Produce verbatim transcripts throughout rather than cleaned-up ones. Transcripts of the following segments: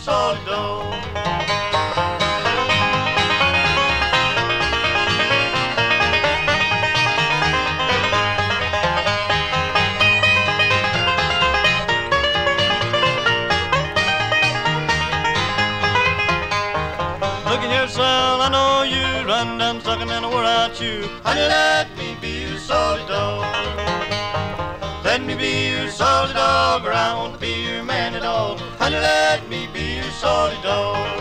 solid dog. Look at yourself, I know you run down sucking and I wore out you. Honey, let me be your solid dog. Let me be your solid dog, or I won't be your man at all. Honey, let me be your solid dog.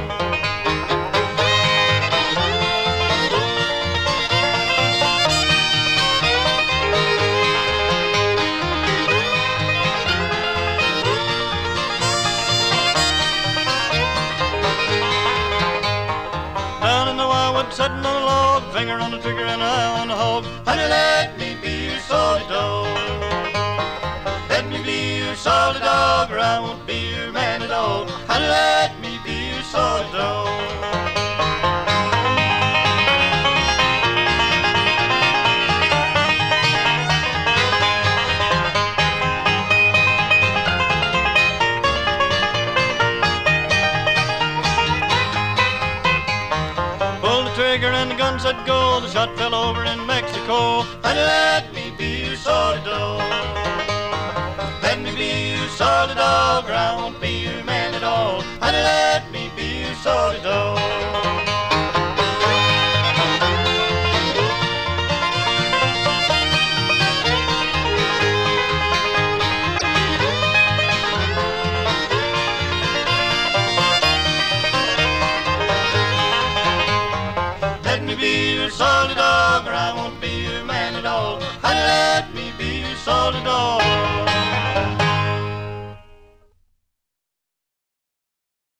Down in the wildwood, sitting on a log, finger on the trigger and eye on the hog. Honey, let me be your solid dog. Let me be your solid dog, or I won't be your man at all. Honey, let me be your solid dog. Pulled the trigger and the gun said go. The shot fell over in Mexico. Honey, let me be your solid dog. Let me be your solid dog, or I won't be your man at all. Honey, let me be your solid dog. Let me be your solid dog, or I won't be your man at all. Honey, let me be your solid dog.